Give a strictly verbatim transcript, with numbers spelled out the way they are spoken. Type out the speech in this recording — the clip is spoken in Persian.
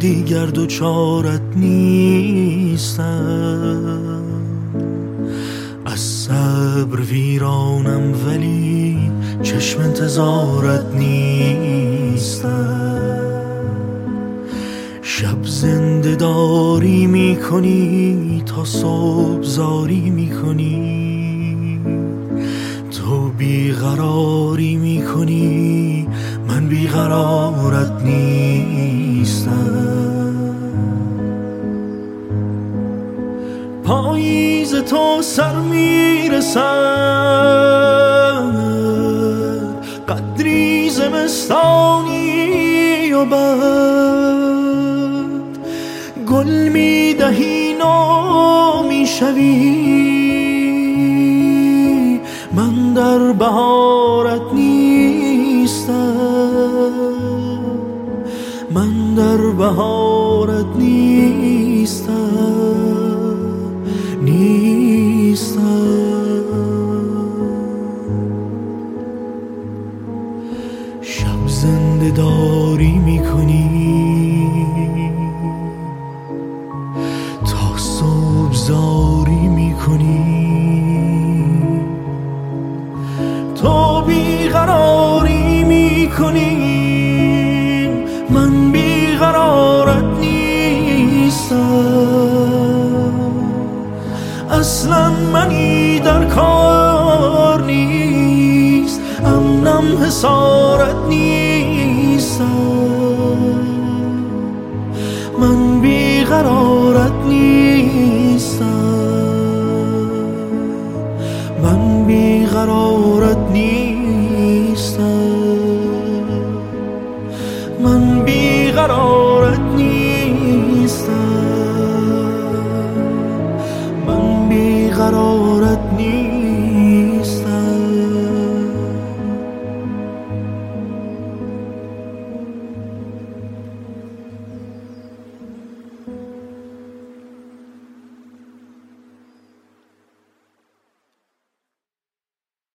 دیگر دوچارت نیستم. از صبر ویرانم ولی چشم انتظارت نیستم. شب زنده داری می کنی تا صبح زاری می کنی. تو بیقراری می کنی من بیقرارت نیستم. پاییز تو سر می رسد، قدری زمستانی و بعد گل می دهی نو می شوی. من در بهارت نیستم، من در بهارت نیستم، نیستم. شب زنده داری می کنی تا صبح زاری می کنی. تو بیقراری می کنی من بیقرارت نیستم. اصلا منی در کار نیست، امنم حسارت نیستم. من بیقرارت نیستم، من بیقرارت نیستم، من بیقرارت نیستم، من بیقرارت نیستم.